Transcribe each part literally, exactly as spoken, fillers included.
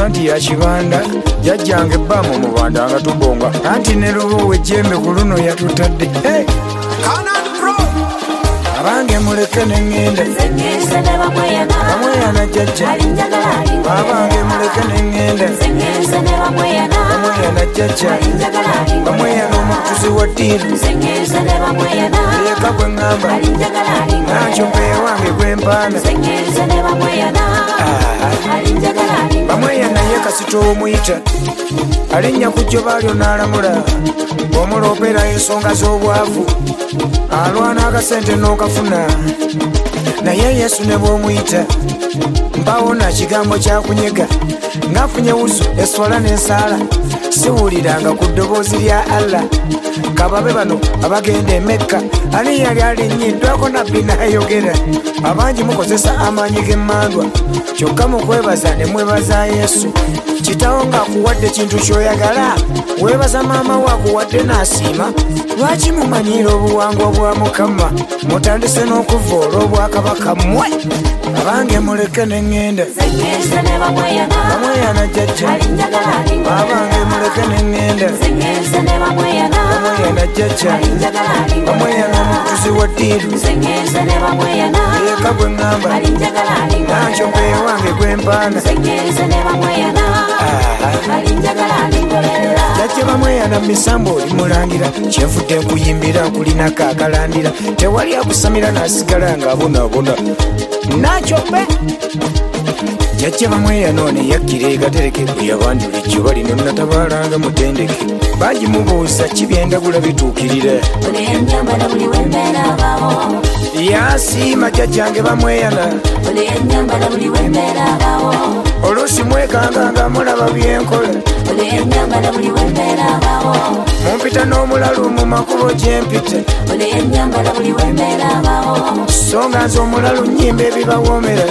nti ya kibanda jajjange bbamu mubanda nga tubonga anti ne lubuwe jembe ku luno yatutadde hey! abange muleke neŋŋenda bamweyana jjajja abange muleke neŋŋenda bamweyana jjajja bamweyana omutuzi wa ddiiru yeka gwe ŋŋamba nankyo mpeya wange gwe mpaana bamweyana ye kasita omuyita alinnya ku jjo baalyo n'alamula omuloopera ensonga z'obwavu alwana akasente n'okafuna naye yesu ne bw'omuyita mpawona kigambo kyakunyega ng'afunye wuzu eswala n'ensaala siwuliranga ku ddoboozi lya allah kababe bano abagenda e Mekka ani yali alinnyiddwako nabbi n'ayogera abangi mukozesa amaanyi g'emmandwa kyokka mu kwebaza ne mwebaza yesu kitawo ng'akuwadde kintu ky'oyagala weebaza maama we akuwadde n'asiima lwaki mumanyira obuwangwa bwa mukama mutandise n'okuvoola obwakabaka mmwe abange muleke neŋŋenda bamweyana jjajja abange muleke neŋŋenda bamweyana jjajja bamweyana omutuzi wa ddiiru yeka gwe ŋŋamba nankyo mpeya wange gwe mpaana jjajja bamweyana misambo oli mulangira kyenvudde nkuyimbira nkulinako akalandira tewali akusamira n'asigala ng'abonabona nakyobe jjajja bamweyana one yakkira egatereke bwe yabandi bulijjo balina natabalanga mutendeke bangi mubuuza kibyendagula bituukirira yasiima jjajjange bamweyana oluusi mwekanganga mulaba byenkola mumpita n'omulalu mu makubo gyempita so nga nze omulalu nnyimba ebibawoomera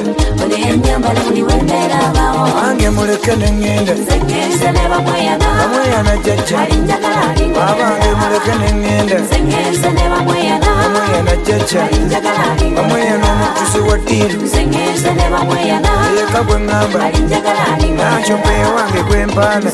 abange muleke neŋŋenda bamweyana jjajja abange muleke neŋŋenda bamweyana jjajja bamweyana omutuzi wa ddiiru yeka gwe ŋŋamba nankyo mpeya wange gwe mpaana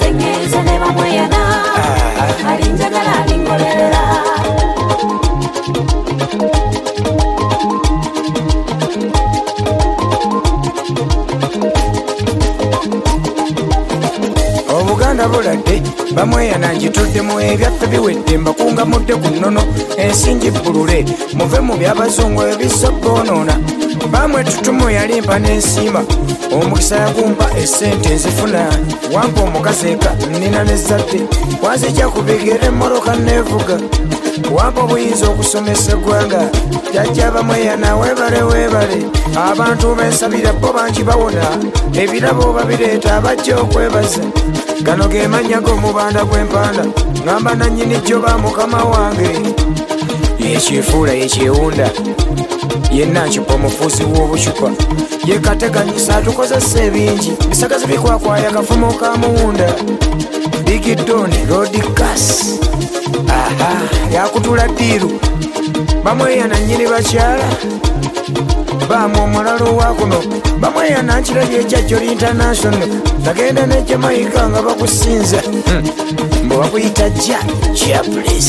obuganda buladde bamweyana njituddemu ebyaffe biwedde mbakunga mudde ku nnono ensingi bbulule muve mu byabazungu ebisoboonoona bamwe tutumu yalimpa n'ensiima omukisa yagumpa essente nzifuna wampa omukazi eka nnina n'ezzadde wanzijja ku bigere emmoloka neevuga wampa obuyinza okusomesa eggwanga jjajja bamweyana weebale weebale abantu bensabira bo bangi bawona ebirabo babireeta abajja okwebaza gano ge mannya g'omubanda gw'empanda ŋŋamba nannyini jjo ba mukama wange yekyefuula yekyewunda yenna nkipa omufuuzi w'obucupa yekateganyisa atukozesa ebingi bisagazi bikwakwaya kafumo ka muwunda bigidoni rodikas aha yakutula ddiiru bamweyana nnyini bakyala baamu omulalu wa kuno bamweyana nkirabye ekyajjoli international nagenda ne Jamaica nga bakusinza mbu bakuyita ja Jables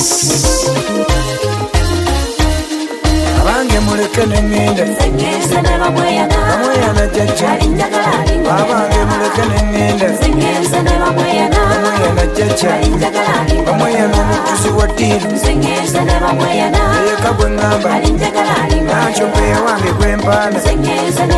abange muleke neŋŋenda bamweyana jjajja abange muleke neŋŋenda bamweyana jjajja bamweyana omutuzi wa ddiiru yeka gwe ŋŋamba nankyo mpeya wange gwe mpaana